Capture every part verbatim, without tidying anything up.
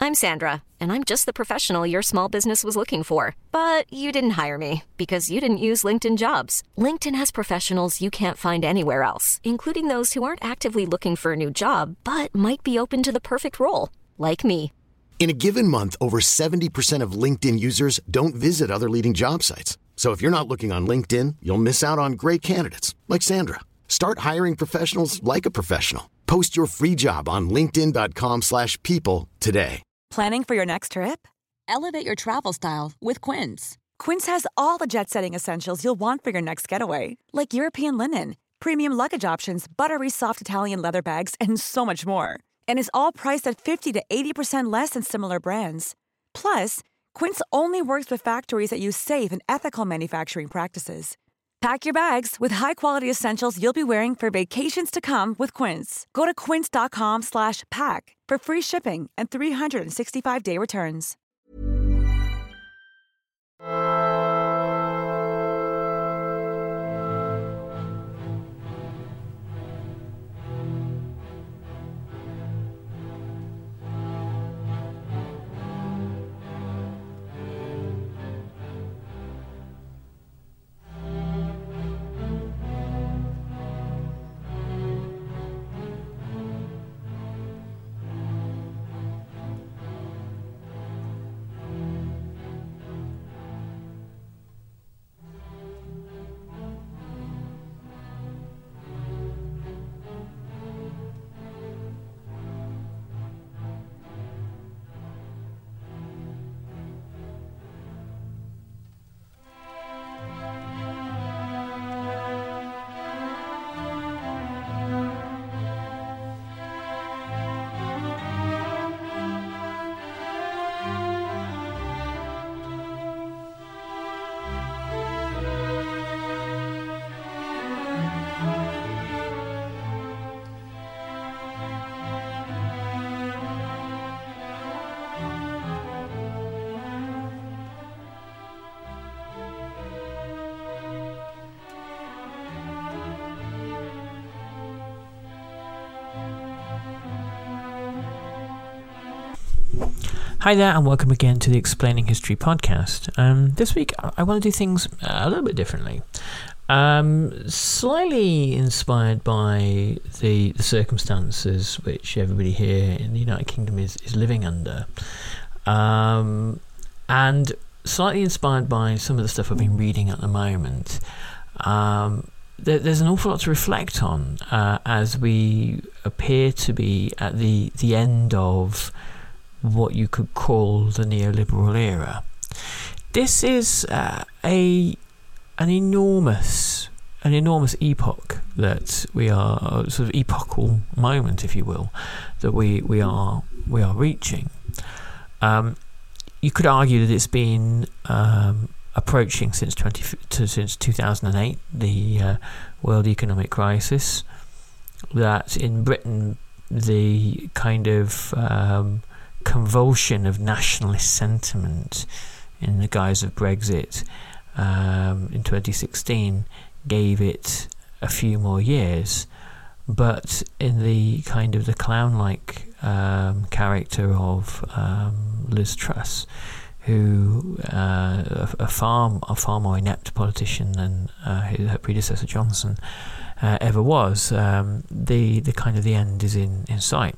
I'm Sandra, and I'm just the professional your small business was looking for. But you didn't hire me because you didn't use LinkedIn Jobs. LinkedIn has professionals you can't find anywhere else, including those who aren't actively looking for a new job, but might be open to the perfect role, like me. In a given month, over seventy percent of LinkedIn users don't visit other leading job sites. So if you're not looking on LinkedIn, you'll miss out on great candidates like Sandra. Start hiring professionals like a professional. Post your free job on linkedin.com slash people today. Planning for your next trip? Elevate your travel style with Quince. Quince has all the jet-setting essentials you'll want for your next getaway, like European linen, premium luggage options, buttery soft Italian leather bags, and so much more. And is all priced at fifty to eighty percent less than similar brands. Plus, Quince only works with factories that use safe and ethical manufacturing practices. Pack your bags with high-quality essentials you'll be wearing for vacations to come with Quince. Go to quince.com slash pack for free shipping and three sixty-five day returns. Hi there, and welcome again to the Explaining History podcast. Um, this week, I want to do things a little bit differently. Um, slightly inspired by the, the circumstances which everybody here in the United Kingdom is, is living under. Um, and slightly inspired by some of the stuff I've been reading at the moment. Um, there, there's an awful lot to reflect on uh, as we appear to be at the, the end of what you could call the neoliberal era. This is uh, a an enormous an enormous epoch that we are sort of epochal moment, if you will, that we we are we are reaching. Um, you could argue that it's been um, approaching since twenty to, since two thousand eight, the uh, world economic crisis. That in Britain, the kind of um, convulsion of nationalist sentiment in the guise of Brexit um, in twenty sixteen gave it a few more years, but in the kind of the clown-like um, character of um, Liz Truss, who uh, a, a far a far more inept politician than uh, her predecessor Johnson uh, ever was, um, the the kind of the end is in, in sight.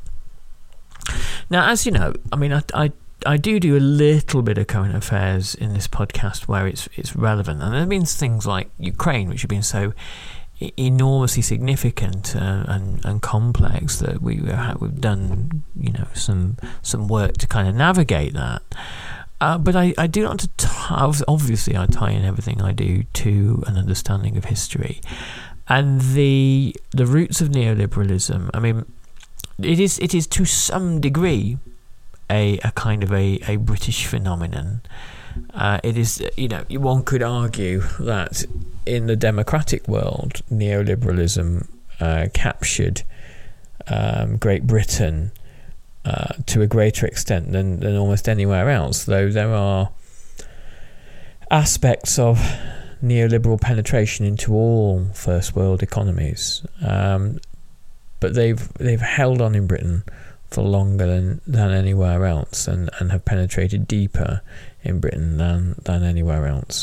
Now, as you know, I mean, I, I I do do a little bit of current affairs in this podcast where it's it's relevant, and there have been things like Ukraine, which have been so e- enormously significant uh, and and complex that we uh, we've done you know some some work to kind of navigate that. Uh, but I, I do want to t- obviously I tie in everything I do to an understanding of history and the the roots of neoliberalism. I mean, it is it is to some degree a a kind of a, a British phenomenon. Uh, it is, you know, one could argue that in the democratic world, neoliberalism uh, captured um, Great Britain uh, to a greater extent than, than almost anywhere else, though there are aspects of neoliberal penetration into all first world economies. Um, but they've they've held on in Britain for longer than, than anywhere else, and, and have penetrated deeper in Britain than, than anywhere else.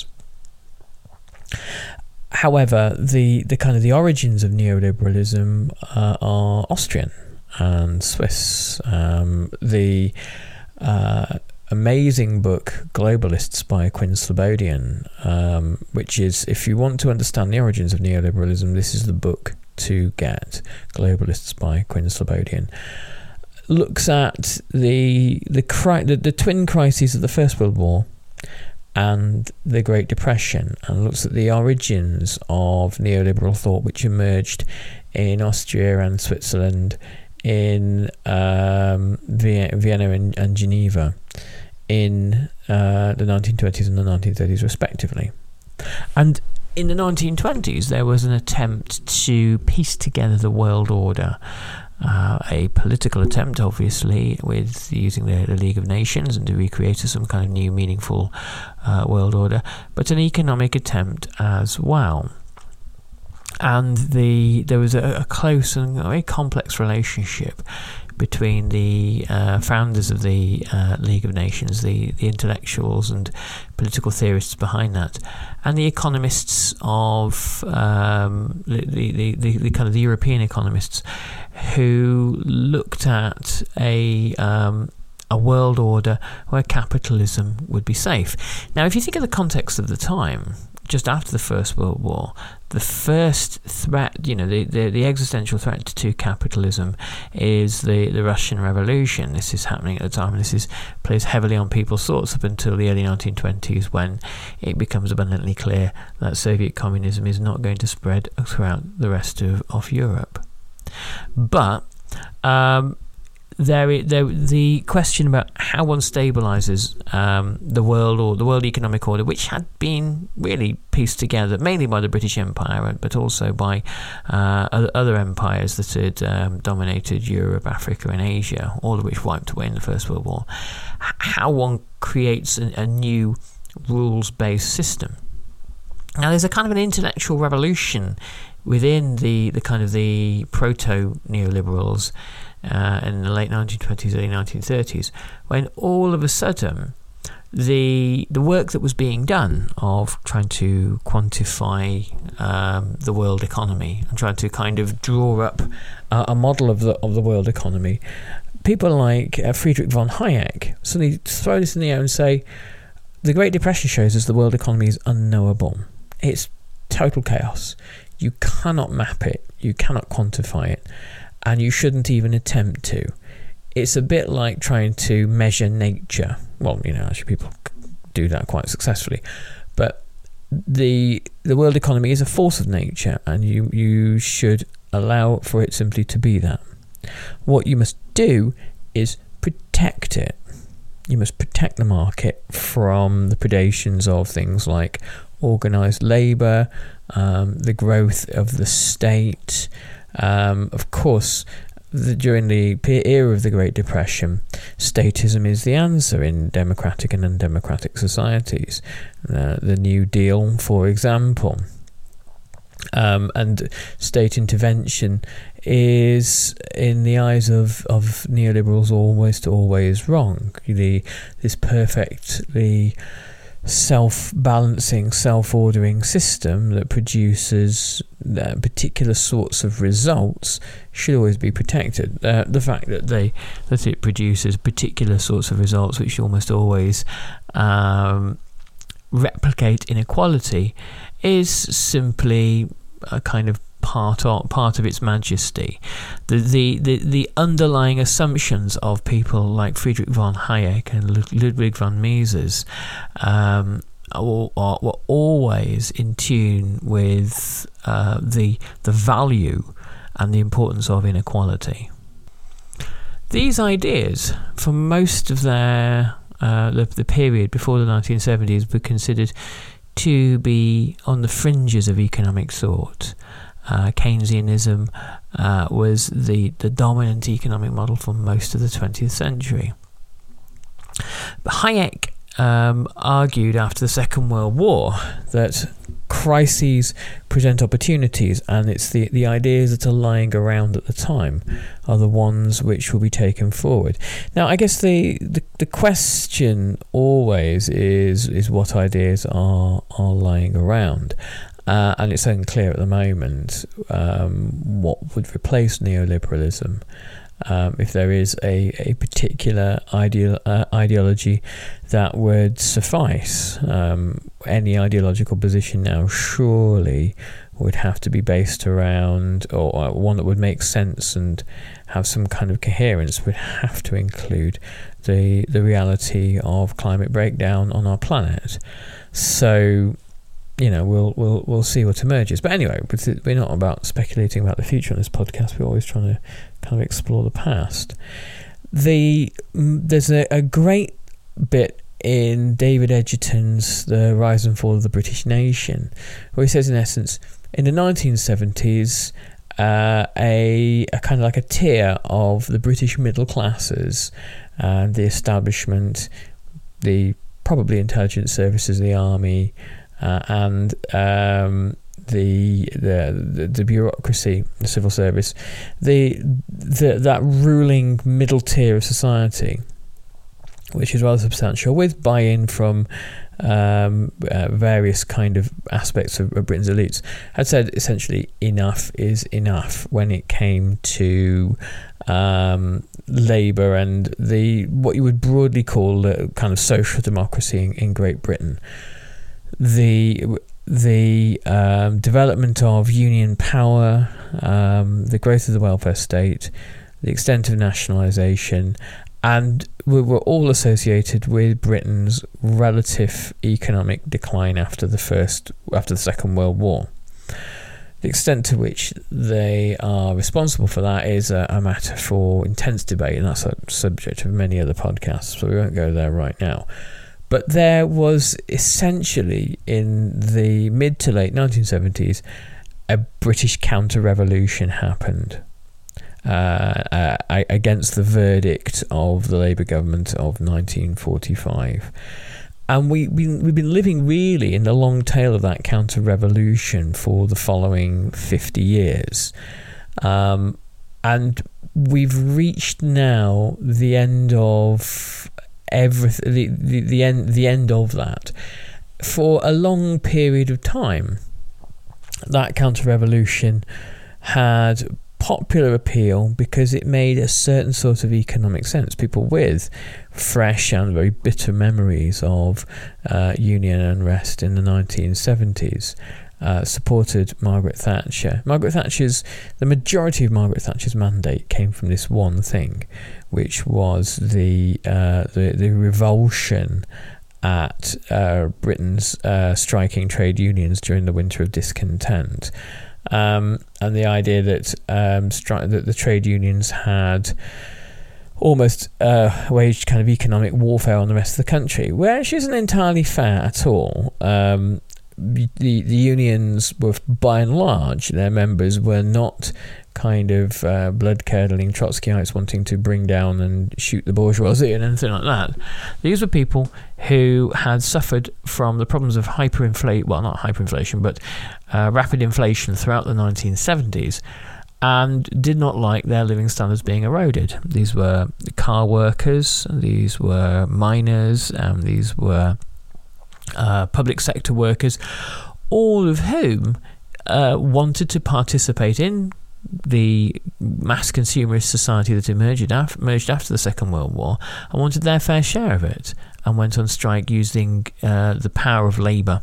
However, the, the kind of the origins of neoliberalism uh, are Austrian and Swiss. Um, the uh, amazing book Globalists by Quinn Slobodian, um, which is, if you want to understand the origins of neoliberalism, this is the book to get. Globalists by Quinn Slobodian looks at the the, cri- the the twin crises of the First World War and the Great Depression, and looks at the origins of neoliberal thought which emerged in Austria and Switzerland, in um, Vienna and, and Geneva in uh, the nineteen twenties and the nineteen thirties respectively. And in the nineteen twenties there was an attempt to piece together the world order. Uh, a political attempt, obviously, with using the, the League of Nations and to recreate some kind of new, meaningful uh, world order, but an economic attempt as well. And the there was a, a close and very complex relationship between the uh, founders of the uh, League of Nations, the, the intellectuals and political theorists behind that, and the economists of um, the, the, the, the kind of the European economists who looked at a um, a world order where capitalism would be safe. Now, if you think of the context of the time, just after the First World War, the first threat, you know, the, the, the existential threat to capitalism is the, the Russian Revolution. This is happening at the time, and this is plays heavily on people's thoughts up until the early nineteen twenties, when it becomes abundantly clear that Soviet communism is not going to spread throughout the rest of, of Europe. But um, There, there, the question about how one stabilises um, the world or the world economic order, which had been really pieced together mainly by the British Empire, but also by uh, other empires that had um, dominated Europe, Africa, and Asia, all of which wiped away in the First World War. How one creates a, a new rules-based system. Now, there's a kind of an intellectual revolution within the, the kind of the proto-neoliberals Uh, in the late nineteen twenties, early nineteen thirties, when all of a sudden the the work that was being done of trying to quantify um, the world economy and trying to kind of draw up uh, a model of the of the world economy, people like uh, Friedrich von Hayek suddenly throw this in the air and say, the Great Depression shows us the world economy is unknowable. It's total chaos. You cannot map it. You cannot quantify it. And you shouldn't even attempt to. It's a bit like trying to measure nature. Well, you know, actually people do that quite successfully. But the the world economy is a force of nature, and you, you should allow for it simply to be that. What you must do is protect it. You must protect the market from the predations of things like organised labour, um, the growth of the state. Um, of course, the, during the era of the Great Depression, statism is the answer in democratic and undemocratic societies. Uh, the New Deal, for example. Um, and state intervention is, in the eyes of, of neoliberals, almost always wrong. The, this perfectly self-balancing, self-ordering system that produces uh, particular sorts of results should always be protected. Uh, the fact that they that it produces particular sorts of results which almost always um, replicate inequality is simply a kind of part of, part of its majesty. The, the, the, the underlying assumptions of people like Friedrich von Hayek and Ludwig von Mises um, are, are, were always in tune with uh, the, the value and the importance of inequality. These ideas, for most of their uh, the, the period before the nineteen seventies, were considered to be on the fringes of economic thought. Uh, Keynesianism uh, was the, the dominant economic model for most of the twentieth century. But Hayek um, argued after the Second World War that crises present opportunities, and it's the, the ideas that are lying around at the time are the ones which will be taken forward. Now, I guess the the, the question always is is what ideas are are lying around. Uh, and it's unclear at the moment um, what would replace neoliberalism. Um, if there is a, a particular ideal, uh, ideology that would suffice. Um, any ideological position now surely would have to be based around, or, or one that would make sense and have some kind of coherence, would have to include the the reality of climate breakdown on our planet. So, you know, we'll we'll we'll see what emerges. But anyway, we're not about speculating about the future on this podcast. We're always trying to kind of explore the past. The there's a, a great bit in David Edgerton's The Rise and Fall of the British Nation, where he says, in essence, in the nineteen seventies, uh, a, a kind of like a tier of the British middle classes and the establishment, the probably intelligence services, the army, Uh, and um, the, the the bureaucracy, the civil service, the, the that ruling middle tier of society, which is rather substantial, with buy-in from um, uh, various kind of aspects of, of Britain's elites, had said essentially enough is enough when it came to um, Labour and the what you would broadly call the kind of social democracy in, in Great Britain. The the um, development of union power, um, the growth of the welfare state, the extent of nationalisation, and we were all associated with Britain's relative economic decline after the first after the Second World War. The extent to which they are responsible for that is a, a matter for intense debate, and that's a subject of many other podcasts, so we won't go there right now. But there was essentially, in the mid to late nineteen seventies, a British counter-revolution happened uh, uh, against the verdict of the Labour government of nineteen forty-five. And we, we, we've been living really in the long tail of that counter-revolution for the following fifty years. Um, and we've reached now the end of... Everything the, the the end the end of that. For a long period of time, that counter-revolution had popular appeal because it made a certain sort of economic sense. People with fresh and very bitter memories of uh, union unrest in the nineteen seventies uh, supported Margaret Thatcher. Margaret Thatcher's the majority of Margaret Thatcher's mandate came from this one thing, which was the uh, the, the revulsion at uh, Britain's uh, striking trade unions during the winter of discontent, um, and the idea that um, stri- that the trade unions had almost uh, waged kind of economic warfare on the rest of the country, which isn't entirely fair at all. Um, the the unions were, by and large, their members were not kind of uh, blood-curdling Trotskyites wanting to bring down and shoot the bourgeoisie and anything like that. These were people who had suffered from the problems of hyperinflation, well, not hyperinflation, but uh, rapid inflation throughout the nineteen seventies, and did not like their living standards being eroded. These were car workers, these were miners, and these were uh, public sector workers, all of whom uh, wanted to participate in the mass consumerist society that emerged after, emerged after the Second World War, and wanted their fair share of it, and went on strike using uh, the power of labour,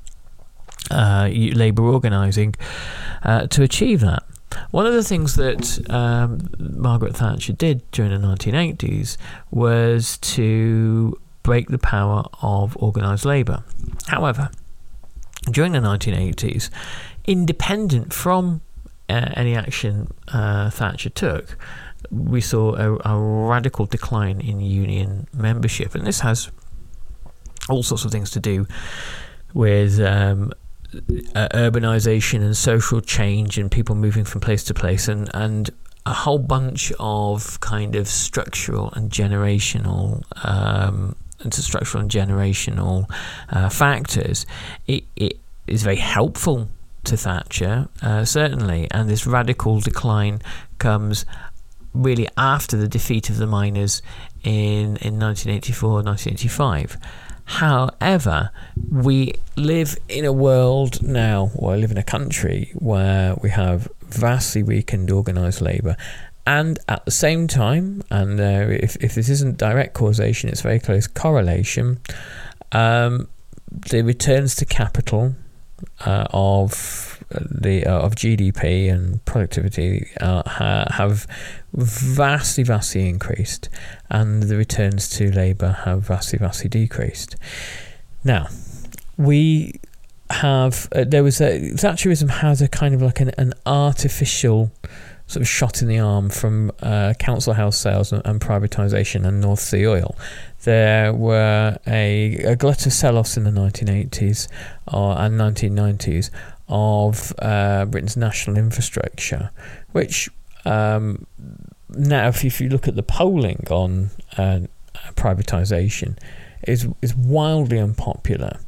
uh, labour organising, uh, to achieve that. One of the things that um, Margaret Thatcher did during the nineteen eighties was to break the power of organised labour. However, during the nineteen eighties, independent from uh, any action uh, Thatcher took, we saw a, a radical decline in union membership, and this has all sorts of things to do with um, uh, urbanisation and social change and people moving from place to place, and, and a whole bunch of kind of structural and generational um, into structural and generational uh, factors. It, it is very helpful to Thatcher, uh, certainly, and this radical decline comes really after the defeat of the miners in, in nineteen eighty-four, nineteen eighty-five. However, we live in a world now, or I live in a country where we have vastly weakened organised labour, and at the same time, and uh, if, if this isn't direct causation, it's very close correlation, um, the returns to capital uh, of the uh, of G D P and productivity uh, ha- have vastly, vastly increased, and the returns to labour have vastly, vastly decreased. Now, we have uh, there was a Thatcherism has a kind of like an, an artificial sort of shot in the arm from uh, council house sales and, and privatisation and North Sea oil. There were a, a glut of sell-offs in the nineteen eighties uh, and nineteen nineties of uh, Britain's national infrastructure, which um, now, if you, if you look at the polling on uh, privatisation, is is wildly unpopular.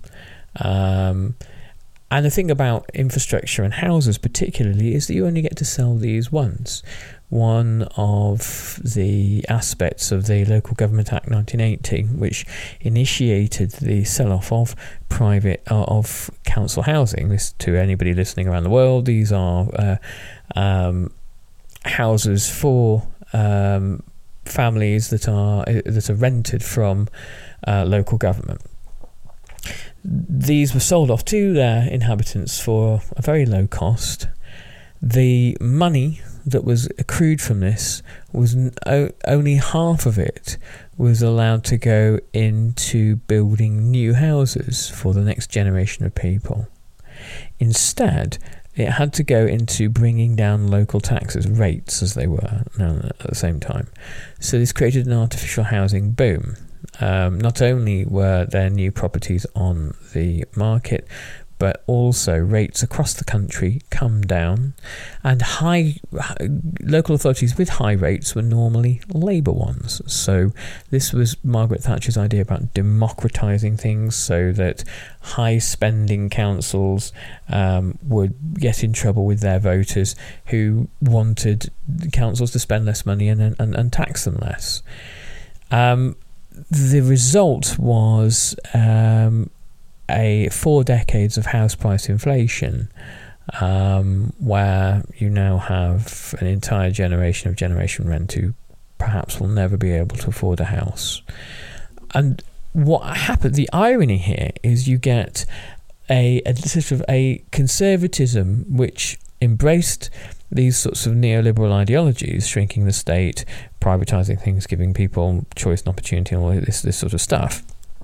Um, and the thing about infrastructure and houses particularly is that you only get to sell these once. One of the aspects of the Local Government Act nineteen eighty, which initiated the sell-off of private uh, of council housing. This, to anybody listening around the world, these are uh, um, houses for um, families that are that are rented from uh, local government. These were sold off to their inhabitants for a very low cost. The money that was accrued from this was o- only half of it was allowed to go into building new houses for the next generation of people. Instead, it had to go into bringing down local taxes, rates as they were now at the same time. So this created an artificial housing boom. Um, not only were there new properties on the market, but also rates across the country come down, and high local authorities with high rates were normally Labour ones. So this was Margaret Thatcher's idea about democratising things, so that high spending councils um, would get in trouble with their voters who wanted councils to spend less money and and, and tax them less. Um, the result was um, a four decades of house price inflation, um, where you now have an entire generation of Generation Rent who perhaps will never be able to afford a house. And what happened, the irony here is you get a, a sort of a conservatism which embraced these sorts of neoliberal ideologies, shrinking the state, privatising things, giving people choice and opportunity, and all this, this sort of stuff.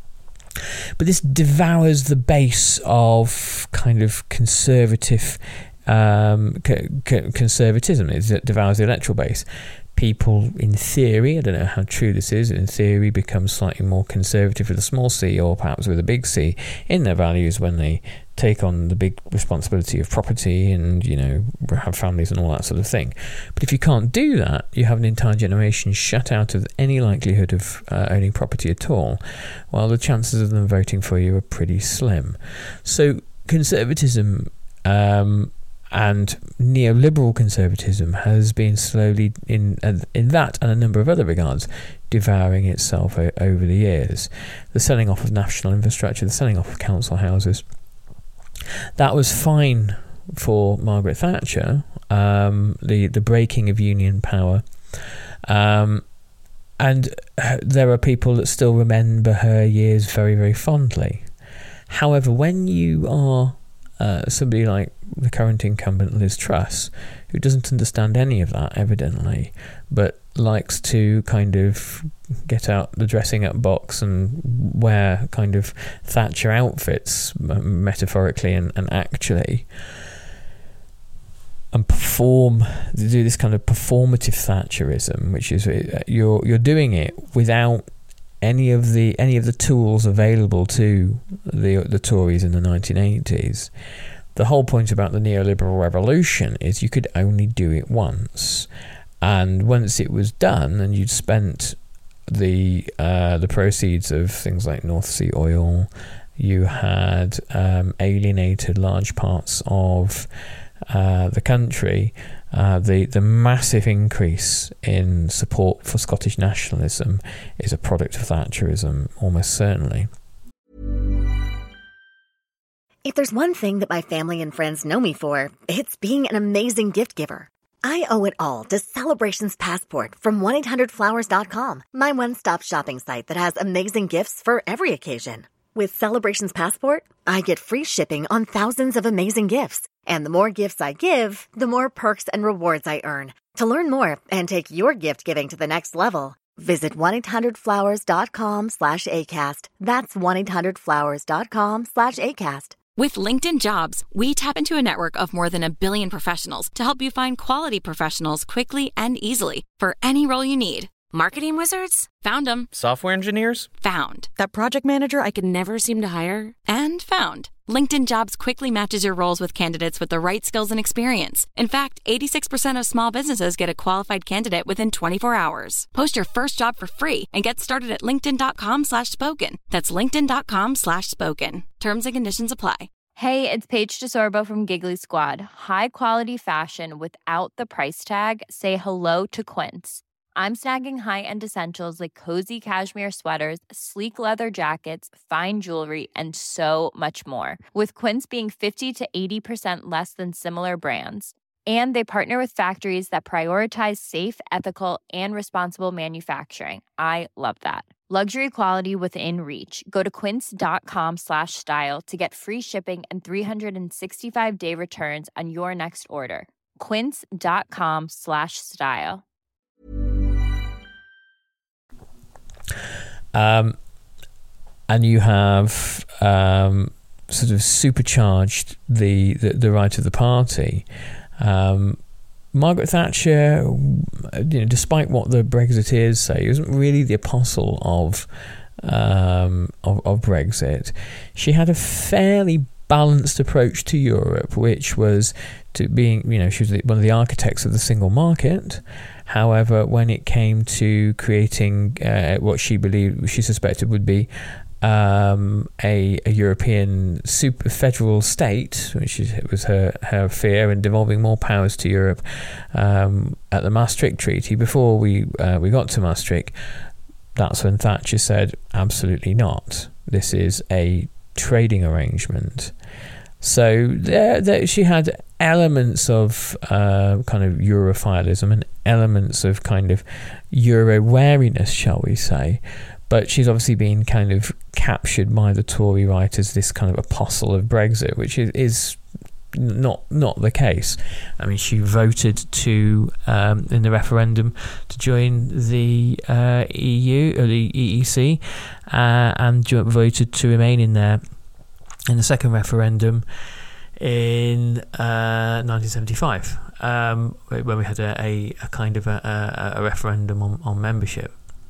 But this devours the base of kind of conservative um, c- c- conservatism. It devours the electoral base. People, in theory, I don't know how true this is, in theory become slightly more conservative with a small c, or perhaps with a big C, in their values when they take on the big responsibility of property and, you know, have families and all that sort of thing. But if you can't do that, you have an entire generation shut out of any likelihood of uh, owning property at all, while the chances of them voting for you are pretty slim. So conservatism um, and neoliberal conservatism has been slowly, in in that and a number of other regards, devouring itself o- over the years. The selling off of national infrastructure, the selling off of council houses, that was fine for Margaret Thatcher, um, the, the breaking of union power. Um, and there are people that still remember her years very, very fondly. However, when you are uh, somebody like the current incumbent Liz Truss, who doesn't understand any of that, evidently, but likes to kind of get out the dressing up box and wear kind of Thatcher outfits, metaphorically and, and actually, and perform, do this kind of performative Thatcherism, which is you're you're doing it without any of the any of the tools available to the the Tories in the nineteen eighties. The whole point about the neoliberal revolution is you could only do it once, and once it was done and you'd spent the uh, the proceeds of things like North Sea oil You had um, alienated large parts of uh, the country. Uh, the, the massive increase in support for Scottish nationalism is a product of Thatcherism, almost certainly. If there's one thing that my family and friends know me for, it's being an amazing gift giver. I owe it all to Celebrations Passport from one eight hundred flowers dot com, my one-stop shopping site that has amazing gifts for every occasion. With Celebrations Passport, I get free shipping on thousands of amazing gifts. And the more gifts I give, the more perks and rewards I earn. To learn more and take your gift giving to the next level, visit one eight hundred flowers dot com slash ACAST. That's one eight hundred flowers dot com slash ACAST. With LinkedIn Jobs, we tap into a network of more than a billion professionals to help you find quality professionals quickly and easily for any role you need. Marketing wizards? Found them. Software engineers? Found. That project manager I could never seem to hire? And found. LinkedIn Jobs quickly matches your roles with candidates with the right skills and experience. In fact, eighty-six percent of small businesses get a qualified candidate within twenty-four hours. Post your first job for free and get started at linkedin.com slash spoken. That's linkedin.com slash spoken. Terms and conditions apply. Hey, it's Paige DeSorbo from Giggly Squad. High quality fashion without the price tag. Say hello to Quince. I'm snagging high-end essentials like cozy cashmere sweaters, sleek leather jackets, fine jewelry, and so much more. With Quince being fifty to eighty percent less than similar brands. And they partner with factories that prioritize safe, ethical, and responsible manufacturing. I love that. Luxury quality within reach. Go to quince.com slash style to get free shipping and three sixty-five day returns on your next order. Quince.com slash style. Um, and you have um, sort of supercharged the, the, the right of the party. Um, Margaret Thatcher, you know, despite what the Brexiteers say, isn't really the apostle of, um, of of Brexit. She had a fairly balanced approach to Europe, which was to being, you know, she was one of the architects of the single market. However, when it came to creating uh, what she believed, she suspected would be um, a, a European super federal state, which is, was her, her fear, and devolving more powers to Europe um, at the Maastricht Treaty. Before we uh, we got to Maastricht, that's when Thatcher said, absolutely not. This is a trading arrangement. So there, there she had elements of uh, kind of Europhilism and elements of kind of Euro wariness, shall we say. But she's obviously been kind of captured by the Tory right as this kind of apostle of Brexit, which is, is not not the case. I mean, she voted to um, in the referendum to join the uh, E U or the E E C, uh, and voted to remain in there in the second referendum in uh, nineteen seventy-five, um, when we had a, a, a kind of a, a, a referendum on, on membership.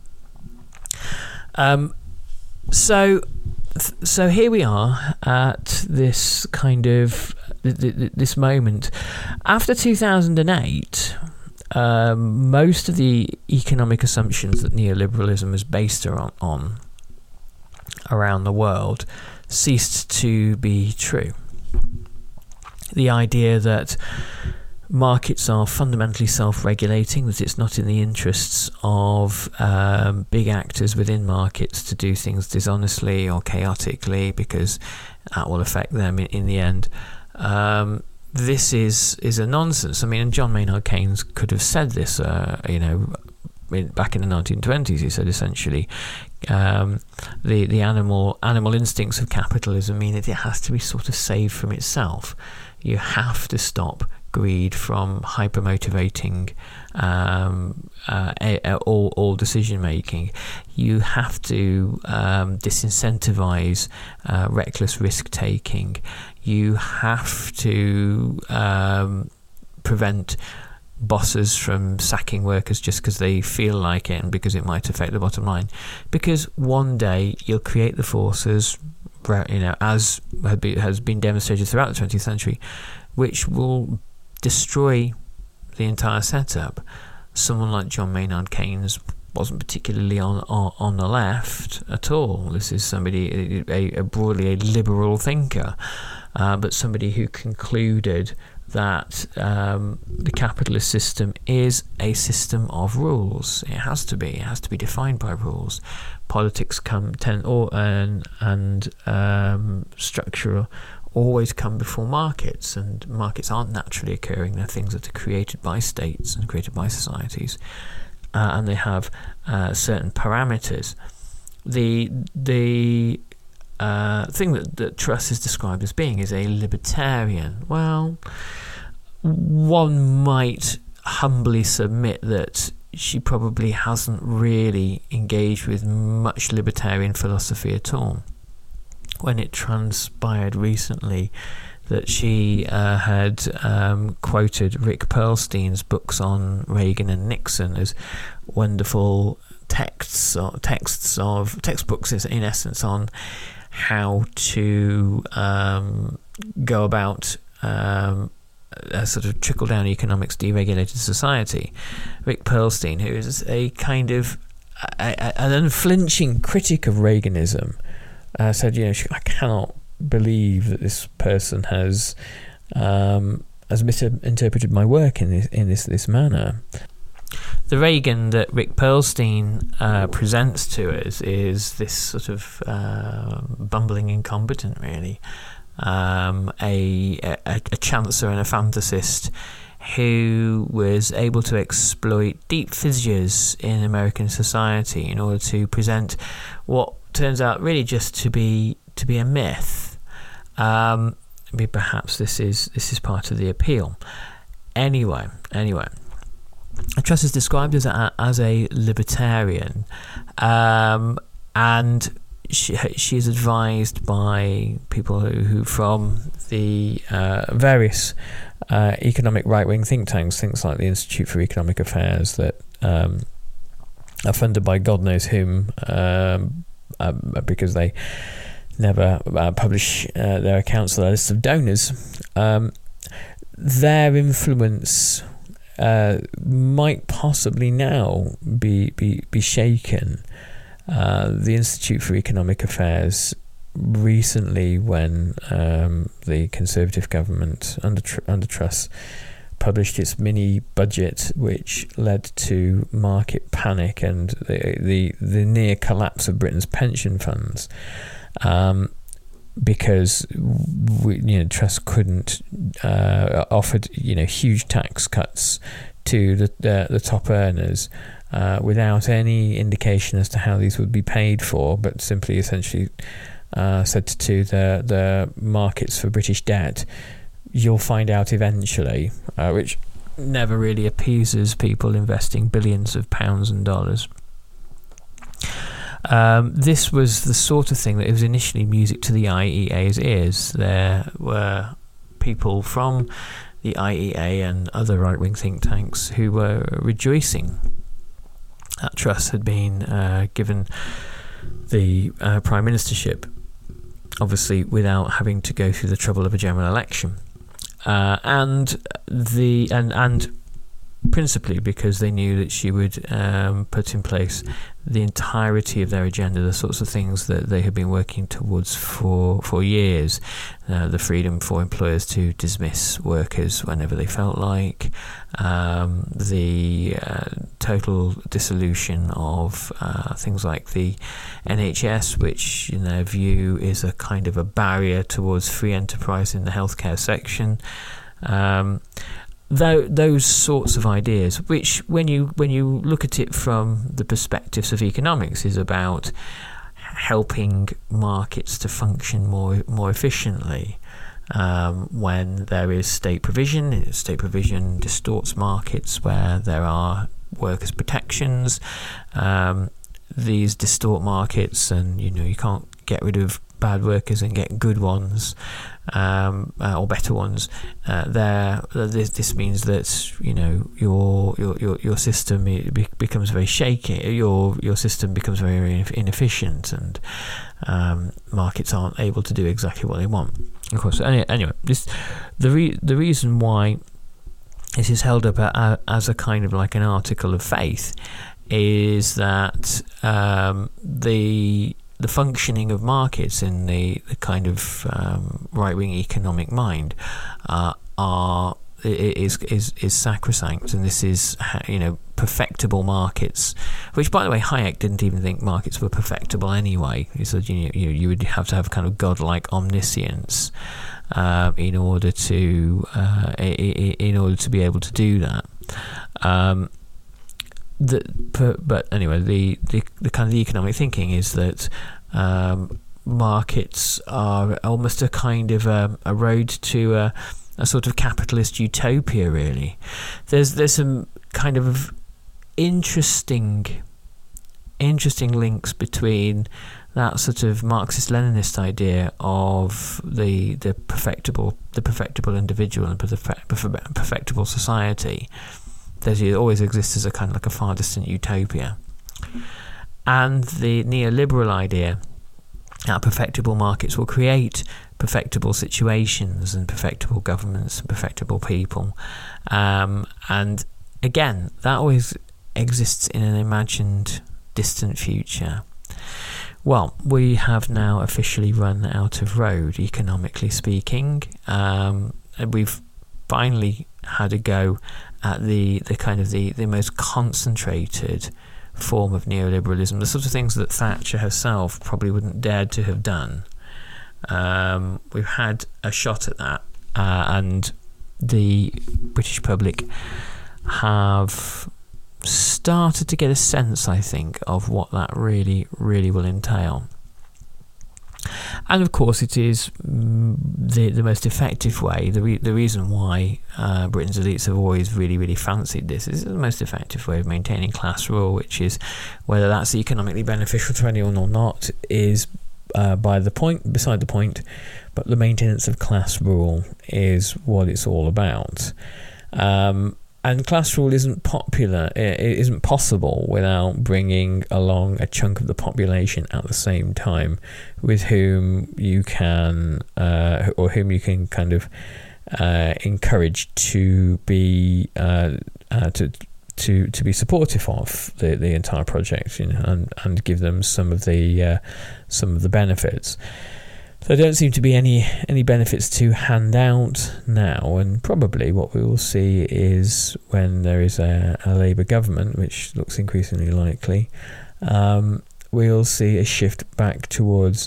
Um, so, so here we are at this kind of this moment after two thousand eight. Um, most of the economic assumptions that neoliberalism is based on, on around the world ceased to be true. The idea that markets are fundamentally self-regulating, that it's not in the interests of um, big actors within markets to do things dishonestly or chaotically because that will affect them in, in the end. Um, this is is a nonsense. I mean, and John Maynard Keynes could have said this, uh, you know, in, back in the nineteen twenties. He said essentially, um, the the animal animal instincts of capitalism mean that it has to be sort of saved from itself. You have to stop greed from hyper-motivating um, uh, all, all decision-making. You have to um, disincentivize uh, reckless risk-taking. You have to um, prevent bosses from sacking workers just because they feel like it and because it might affect the bottom line. Because one day you'll create the forces, you know, as has been demonstrated throughout the twentieth century, which will destroy the entire setup. Someone like John Maynard Keynes wasn't particularly on, on on the left at all. This is somebody, a, a broadly a liberal thinker, uh, but somebody who concluded that um, the capitalist system is a system of rules. It has to be. It has to be defined by rules. Politics come ten or and and um, structure always come before markets, and markets aren't naturally occurring. They're things that are created by states and created by societies, uh, and they have uh, certain parameters. The the uh, thing that, that Truss is described as being is a libertarian. Well, one might humbly submit that she probably hasn't really engaged with much libertarian philosophy at all. When it transpired recently that she uh, had um, quoted Rick Perlstein's books on Reagan and Nixon as wonderful texts or texts of textbooks, in essence, on how to um, go about um, a sort of trickle-down economics, deregulated society. Rick Perlstein, who is a kind of a, a, an unflinching critic of Reaganism, Uh, said, you know, she, I cannot believe that this person has um, has misinterpreted my work in this in this this manner. The Reagan that Rick Perlstein uh, presents to us is this sort of uh, bumbling incompetent, really, um, a, a a chancer and a fantasist who was able to exploit deep fissures in American society in order to present what turns out really just to be to be a myth. Um, maybe perhaps this is this is part of the appeal. Anyway, anyway, Truss is described as a, as a libertarian, um, and she she is advised by people who, who from the uh, various uh, economic right-wing think tanks, things like the Institute for Economic Affairs, that um, are funded by God knows whom. Um, Uh, because they never uh, publish uh, their accounts or their list of donors. Um, their influence uh, might possibly now be be, be shaken. Uh, the Institute for Economic Affairs recently, when um, the Conservative government under tr- under Truss published its mini budget, which led to market panic and the the, the near collapse of Britain's pension funds, um, because we, you know, Truss couldn't uh, offered you know huge tax cuts to the the, the top earners uh, without any indication as to how these would be paid for, but simply essentially uh, said to the the markets for British debt, you'll find out eventually, uh, which never really appeases people investing billions of pounds and dollars. Um, this was the sort of thing that was initially music to the I E A's ears. There were people from the I E A and other right-wing think tanks who were rejoicing that Truss had been uh, given the uh, prime ministership, obviously without having to go through the trouble of a general election. Uh, and the and and principally because they knew that she would um, put in place the entirety of their agenda, the sorts of things that they had been working towards for for years, uh, the freedom for employers to dismiss workers whenever they felt like, um, the uh, total dissolution of uh, things like the N H S, which in their view is a kind of a barrier towards free enterprise in the healthcare section. Um, Though those sorts of ideas, which when you when you look at it from the perspectives of economics, is about helping markets to function more more efficiently. Um, when there is state provision, state provision distorts markets where there are workers' protections. Um, these distort markets, and you know you can't get rid of bad workers and get good ones, um, uh, or better ones. Uh, there, this, this means that you know your your your, your system be, becomes very shaky. Your your system becomes very inefficient, and um, markets aren't able to do exactly what they want. Of course. Anyway, anyway this the re- the reason why this is held up a, a, as a kind of like an article of faith is that um, the the functioning of markets in the, the kind of um, right-wing economic mind uh, are is is is sacrosanct, and this is, you know, perfectible markets, which, by the way, Hayek didn't even think markets were perfectible anyway. He said, you know, you, you would have to have kind of godlike omniscience uh, in order to uh, in order to be able to do that. Um, the, but anyway, the, the the kind of the economic thinking is that um, markets are almost a kind of a, a road to a a sort of capitalist utopia, really. There's there's some kind of interesting interesting links between that sort of Marxist-Leninist idea of the the perfectible the perfectible individual and perfectible society that always exists as a kind of like a far distant utopia, and the neoliberal idea that perfectible markets will create perfectible situations and perfectible governments and perfectible people. Um, and again, that always exists in an imagined distant future. Well, we have now officially run out of road, economically speaking. Um, and we've finally had a go at the, the kind of the, the most concentrated form of neoliberalism, the sort of things that Thatcher herself probably wouldn't dare to have done. Um, we've had a shot at that, uh, and the British public have started to get a sense, I think, of what that really, really will entail. And of course, it is mm, the the most effective way. The re- the reason why uh, Britain's elites have always really, really fancied this is the most effective way of maintaining class rule, which is, whether that's economically beneficial to anyone or not, is uh, by the point, beside the point. But the maintenance of class rule is what it's all about. Um, And class rule isn't popular, it isn't possible without bringing along a chunk of the population at the same time, with whom you can, uh, or whom you can kind of uh, encourage to be uh, uh, to to to be supportive of the, the entire project, you know, and, and give them some of the uh, some of the benefits. There don't seem to be any any benefits to hand out now, and probably what we will see is, when there is a, a Labour government, which looks increasingly likely, um, we'll see a shift back towards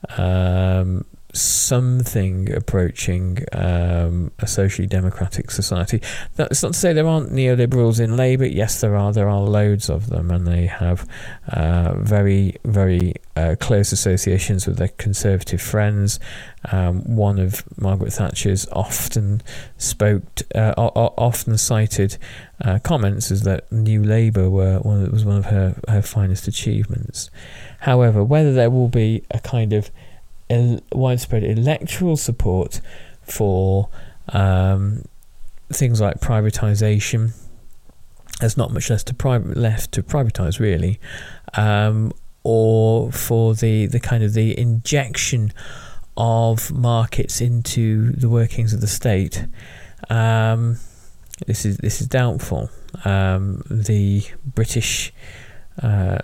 um, something approaching um, a socially democratic society. That's not to say there aren't neoliberals in Labour. Yes, there are. There are loads of them, and they have uh, very, very uh, close associations with their Conservative friends. Um, one of Margaret Thatcher's often spoke, uh, often cited uh, comments is that New Labour were one, was one of her, her finest achievements. However, whether there will be a kind of El- widespread electoral support for um, things like privatisation, there's not much left to, pri- left to privatise really, um, or for the, the kind of the injection of markets into the workings of the state. Um, this is this is doubtful. Um, the British uh,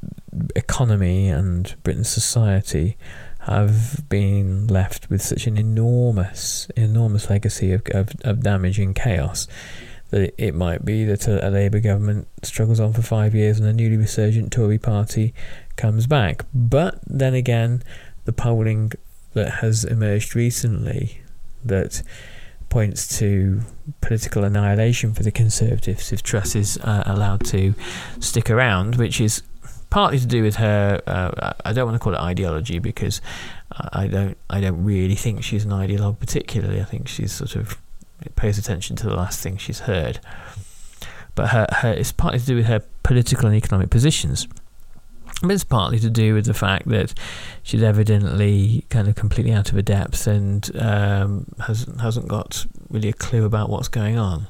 economy and Britain's society have been left with such an enormous, enormous legacy of, of, of damage and chaos that it might be that a, a Labour government struggles on for five years and a newly resurgent Tory party comes back. But then again, the polling that has emerged recently that points to political annihilation for the Conservatives if Truss is uh, allowed to stick around, which is partly to do with her, uh, I don't want to call it ideology, because I don't I don't really think she's an ideologue particularly. I think she's sort of pays attention to the last thing she's heard. But her, her it's partly to do with her political and economic positions. But it's partly to do with the fact that she's evidently kind of completely out of her depth and um, has, hasn't got really a clue about what's going on.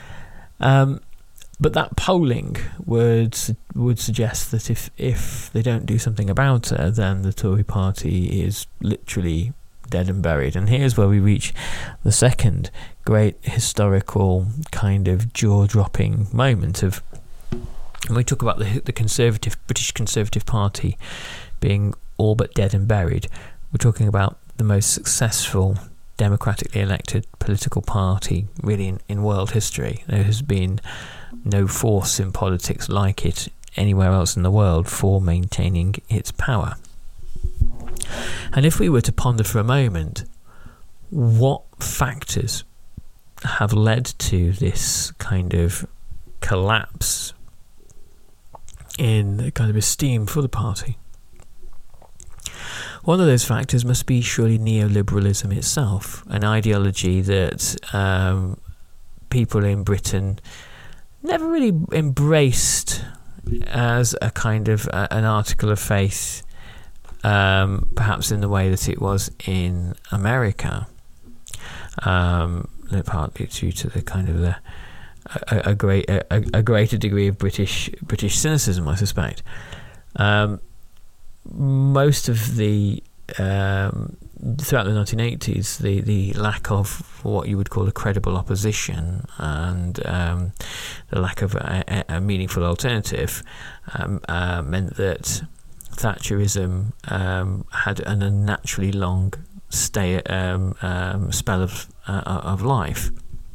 Um, But that polling would would suggest that if, if they don't do something about her, then the Tory party is literally dead and buried. And here's where we reach the second great historical kind of jaw-dropping moment of And we talk about the the conservative British Conservative Party being all but dead and buried. We're talking about the most successful democratically elected political party really in, in world history. There has been no force in politics like it anywhere else in the world for maintaining its power. And if we were to ponder for a moment what factors have led to this kind of collapse in the kind of esteem for the party, one of those factors must be surely neoliberalism itself, an ideology that um, people in Britain never really embraced as a kind of uh, an article of faith, um, perhaps in the way that it was in America, um, partly due to the kind of the a, a great a, a greater degree of British British cynicism, I suspect. Um, most of the um, throughout the nineteen eighties, the, the lack of what you would call a credible opposition and um, the lack of a, a meaningful alternative um, uh, meant that Thatcherism um, had an unnaturally long stay um, um, spell of uh, of life.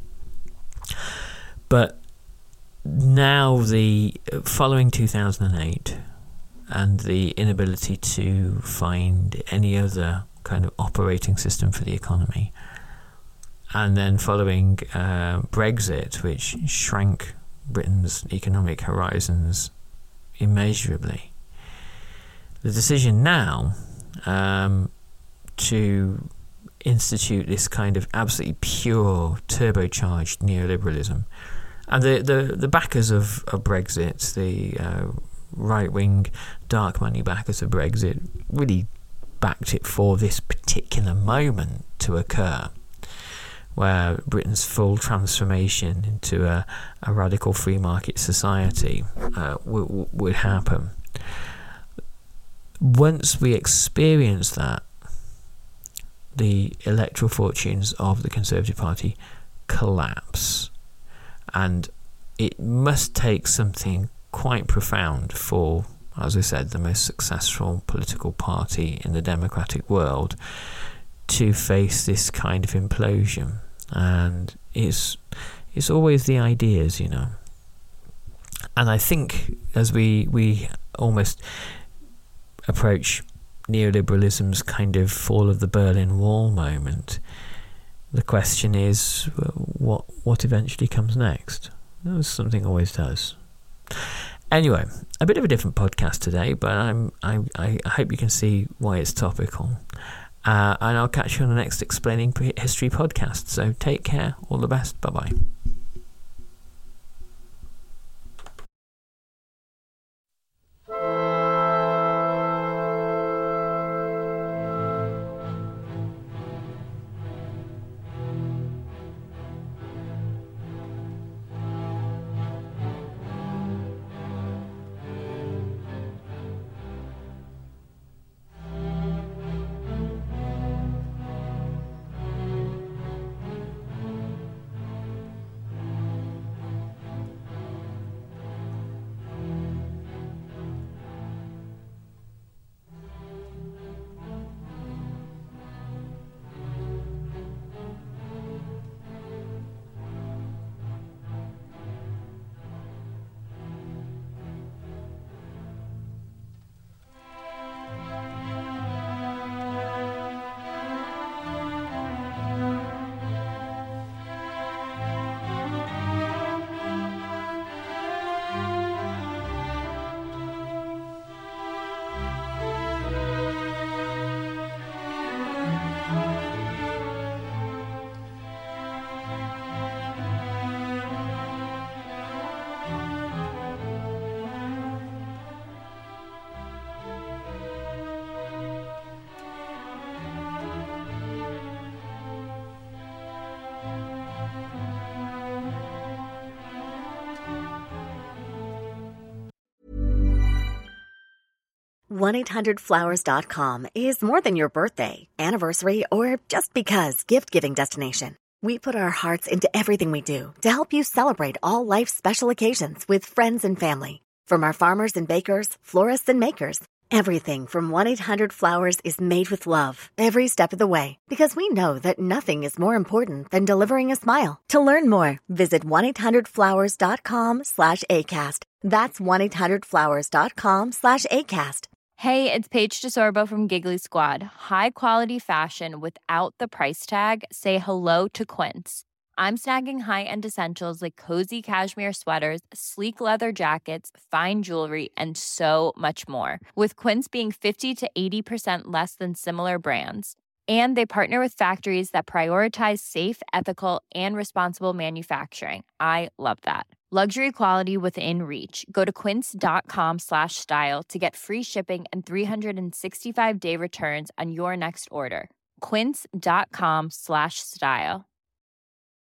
But now, the following two thousand eight, and the inability to find any other kind of operating system for the economy, and then following uh, Brexit, which shrank Britain's economic horizons immeasurably, the decision now um, to institute this kind of absolutely pure, turbocharged neoliberalism, and the the, the backers of, of Brexit, the uh, right-wing dark money backers of Brexit, really backed it for this particular moment to occur, where Britain's full transformation into a, a radical free market society uh, w- w- would happen. Once we experience that, the electoral fortunes of the Conservative Party collapse, and it must take something quite profound for, as I said, the most successful political party in the democratic world to face this kind of implosion. And it's it's always the ideas, you know. And I think as we we almost approach neoliberalism's kind of fall of the Berlin Wall moment, the question is, what what eventually comes next? That's something always does. Anyway, a bit of a different podcast today, but I'm I I hope you can see why it's topical. Uh, and I'll catch you on the next Explaining History podcast. So take care, all the best, bye bye. one eight hundred flowers dot com is more than your birthday, anniversary, or just because gift-giving destination. We put our hearts into everything we do to help you celebrate all life's special occasions with friends and family. From our farmers and bakers, florists and makers, everything from one eight hundred flowers is made with love every step of the way, because we know that nothing is more important than delivering a smile. To learn more, visit one eight hundred flowers dot com slash ACAST. That's one eight hundred flowers dot com slash ACAST. Hey, it's Paige DeSorbo from Giggly Squad. High quality fashion without the price tag. Say hello to Quince. I'm snagging high-end essentials like cozy cashmere sweaters, sleek leather jackets, fine jewelry, and so much more. With Quince being fifty to eighty percent less than similar brands. And they partner with factories that prioritize safe, ethical, and responsible manufacturing. I love that. Luxury quality within reach. Go to quince.com slash style to get free shipping and three sixty-five day returns on your next order. Quince.com slash style.